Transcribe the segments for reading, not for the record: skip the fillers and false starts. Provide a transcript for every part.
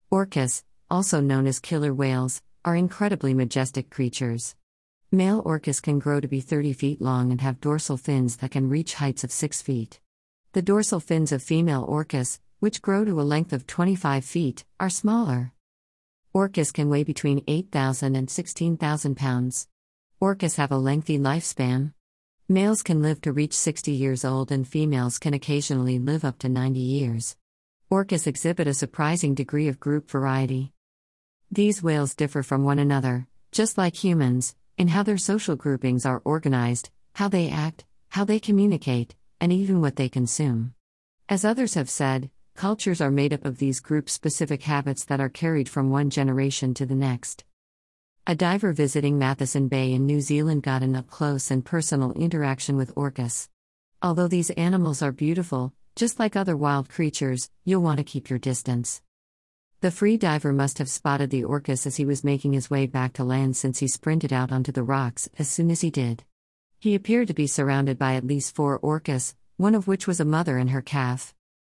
Orcas, also known as killer whales, are incredibly majestic creatures. Male orcas can grow to be 30 feet long and have dorsal fins that can reach heights of 6 feet. The dorsal fins of female orcas, which grow to a length of 25 feet, are smaller. Orcas can weigh between 8,000 and 16,000 pounds. Orcas have a lengthy lifespan. Males can live to reach 60 years old and females can occasionally live up to 90 years. Orcas exhibit a surprising degree of group variety. These whales differ from one another, just like humans, in how their social groupings are organized, how they act, how they communicate, and even what they consume. As others have said, cultures are made up of these group-specific habits that are carried from one generation to the next. A diver visiting Matheson Bay in New Zealand got an up-close and personal interaction with orcas. Although these animals are beautiful, just like other wild creatures, you'll want to keep your distance. The free diver must have spotted the orcas as he was making his way back to land, since he sprinted out onto the rocks as soon as he did. He appeared to be surrounded by at least 4 orcas, one of which was a mother and her calf.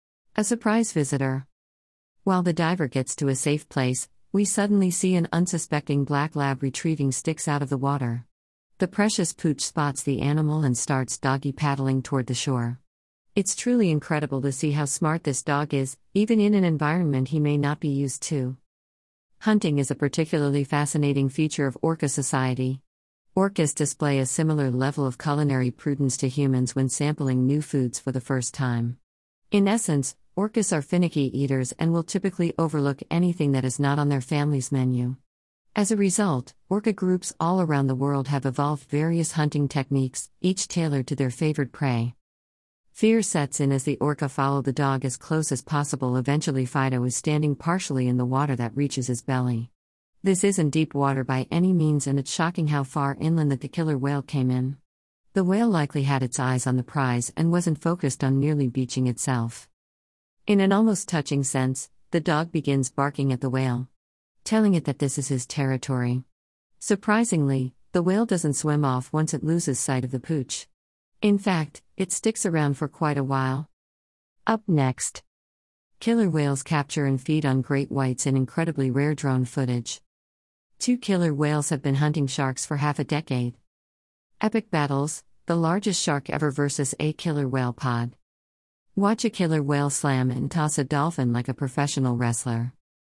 A surprise visitor. While the diver gets to a safe place, we suddenly see an unsuspecting black lab retrieving sticks out of the water. The precious pooch spots the animal and starts doggy paddling toward the shore. It's truly incredible to see how smart this dog is, even in an environment he may not be used to. Hunting is a particularly fascinating feature of orca society. Orcas display a similar level of culinary prudence to humans when sampling new foods for the first time. In essence, orcas are finicky eaters and will typically overlook anything that is not on their family's menu. As a result, orca groups all around the world have evolved various hunting techniques, each tailored to their favored prey. Fear sets in as the orca follow the dog as close as possible. Eventually, Fido is standing partially in the water that reaches his belly. This isn't deep water by any means, and it's shocking how far inland that the killer whale came in. The whale likely had its eyes on the prize and wasn't focused on merely beaching itself. In an almost touching sense, the dog begins barking at the whale, telling it that this is his territory. Surprisingly, the whale doesn't swim off once it loses sight of the pooch. In fact, it sticks around for quite a while. Up next, killer whales capture and feed on great whites in incredibly rare drone footage. 2 killer whales have been hunting sharks for half a decade. Epic battles, the largest shark ever versus a killer whale pod. Watch a killer whale slam and toss a dolphin like a professional wrestler.